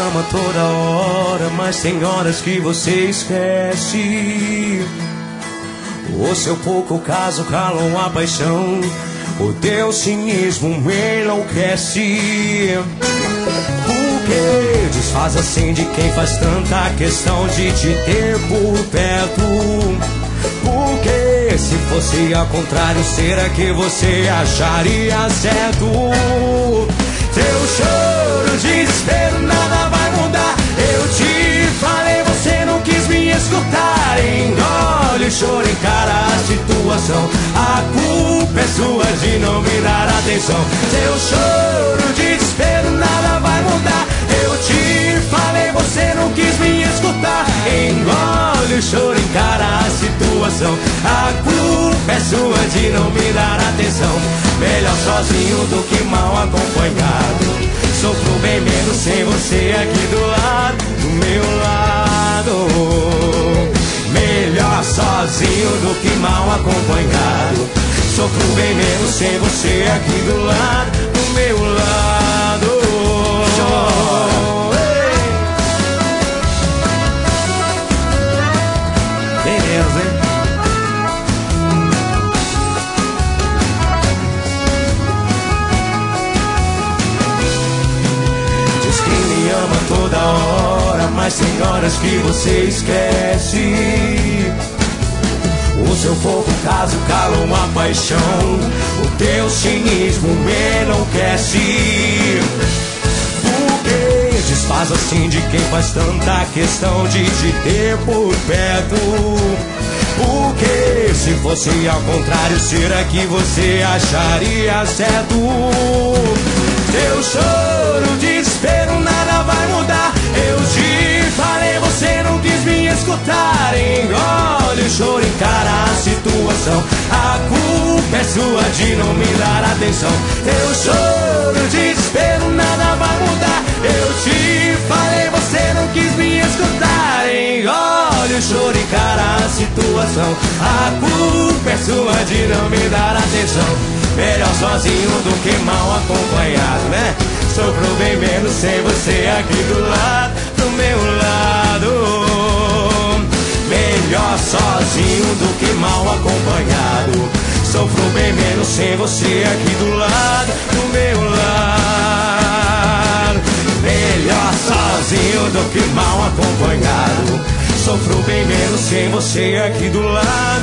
ama toda hora, mas tem horas que você esquece. O seu pouco caso calam a paixão, o teu cinismo me enlouquece. Por que desfaz assim de quem faz tanta questão de te ter por perto? Por que se fosse ao contrário, será que você acharia certo? Teu choro de desespero nada vai mudar. Eu te falei, você não quis me escutar. Engole o choro, encara a situação. A culpa é sua de não me dar atenção. Teu choro de desespero nada vai mudar. Eu te falei, você não quis me escutar. Engole o choro, encara a situação. A culpa é sua de não me dar atenção. Melhor sozinho do que mal acompanhado. Sofro bem menos sem você aqui do lado, do meu lado. Melhor sozinho do que mal acompanhado. Sofro bem menos sem você aqui do lado, do meu lado. Bem menos, hein? Diz que me ama toda hora, mas tem horas que você esquece. O seu fogo caso cala uma paixão, o teu cinismo me enlouquece. Por que desfaz assim de quem faz tanta questão de te ter por perto? Por que se fosse ao contrário, será que você acharia certo? Teu choro de desespero nada vai mudar. Eu te falei, você não quis me escutar. Engole o choro, encara a situação. A culpa é sua de não me dar atenção. Teu choro de desespero nada vai mudar. Eu te falei, você não quis me escutar. Engole o choro, encara a situação. A culpa é sua de não me dar atenção. Melhor sozinho do que mal acompanhado, né? Sofro bem menos sem você aqui do lado, do meu lado. Melhor sozinho do que mal acompanhado. Sofro bem menos sem você aqui do lado, do meu lado. Melhor sozinho do que mal acompanhado. Sofro bem menos sem você aqui do lado,